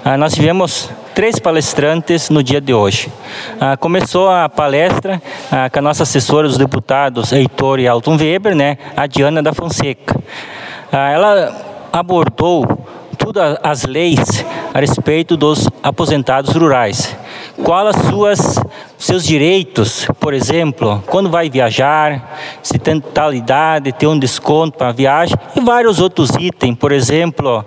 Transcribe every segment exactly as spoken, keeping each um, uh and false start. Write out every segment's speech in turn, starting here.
Ah, nós tivemos três palestrantes no dia de hoje. Ah, começou a palestra ah, com a nossa assessora dos deputados Heitor e Alton Weber, né, a Diana da Fonseca. Ah, ela abordou todas as leis a respeito dos aposentados rurais. Qual as suas seus direitos, por exemplo, quando vai viajar, se tem tal idade, tem um desconto para a viagem e vários outros itens, por exemplo,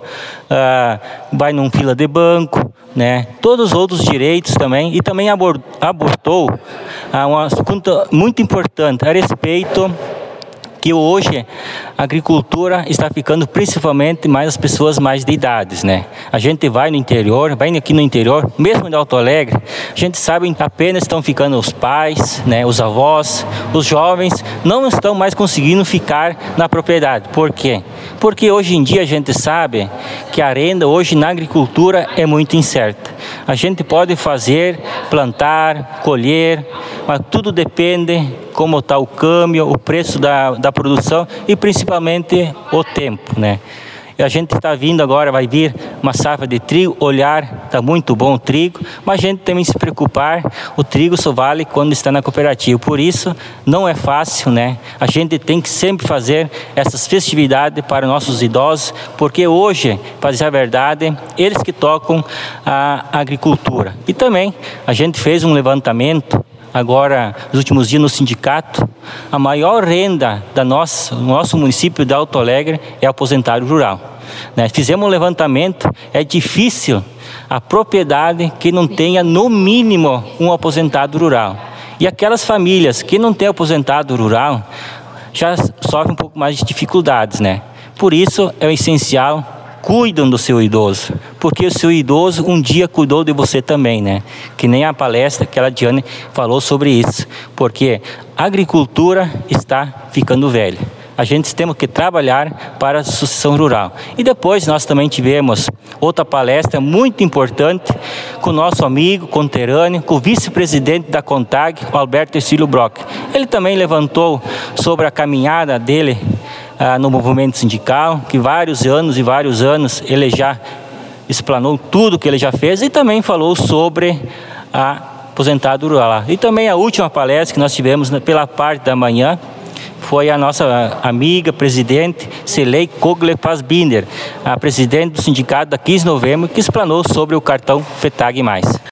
uh, vai num fila de banco, né? Todos os outros direitos também, e também abordou uh, um assunto muito importante a respeito que hoje a agricultura está ficando principalmente mais as pessoas mais de idades, né? A gente vai no interior, vai aqui no interior, mesmo em Alto Alegre, a gente sabe que apenas estão ficando os pais, né, os avós, os jovens não estão mais conseguindo ficar na propriedade. Por quê? Porque hoje em dia a gente sabe que a renda hoje na agricultura é muito incerta. A gente pode fazer, plantar, colher, mas tudo depende como está o câmbio, o preço da, da produção e principalmente o tempo, né? E a gente está vindo agora, vai vir uma safra de trigo, olhar, está muito bom o trigo, mas a gente tem que se preocupar, o trigo só vale quando está na cooperativa, por isso não é fácil, né? A gente tem que sempre fazer essas festividades para nossos idosos, porque hoje, para dizer a verdade, eles que tocam a agricultura. E também a gente fez um levantamento agora, nos últimos dias no sindicato, a maior renda da nossa, do nosso município de Alto Alegre é aposentado rural. Né? Fizemos um levantamento, é difícil a propriedade que não tenha no mínimo um aposentado rural. E aquelas famílias que não têm aposentado rural já sofrem um pouco mais de dificuldades, né? Por isso é essencial, cuidam do seu idoso, porque o seu idoso um dia cuidou de você também, né? Que nem a palestra que a Diane falou sobre isso, porque a agricultura está ficando velha. A gente temos que trabalhar para a sucessão rural. E depois nós também tivemos outra palestra muito importante com o nosso amigo conterrâneo, com o vice-presidente da CONTAG, o Alberto Ercílio Brock. Ele também levantou sobre a caminhada dele Ah, no movimento sindical, que vários anos e vários anos ele já explanou tudo que ele já fez e também falou sobre a aposentado rural. E também a última palestra que nós tivemos pela parte da manhã foi a nossa amiga presidente Celei Kogler Fassbinder, a presidente do sindicato da quinze de novembro, que explanou sobre o cartão FETAG mais.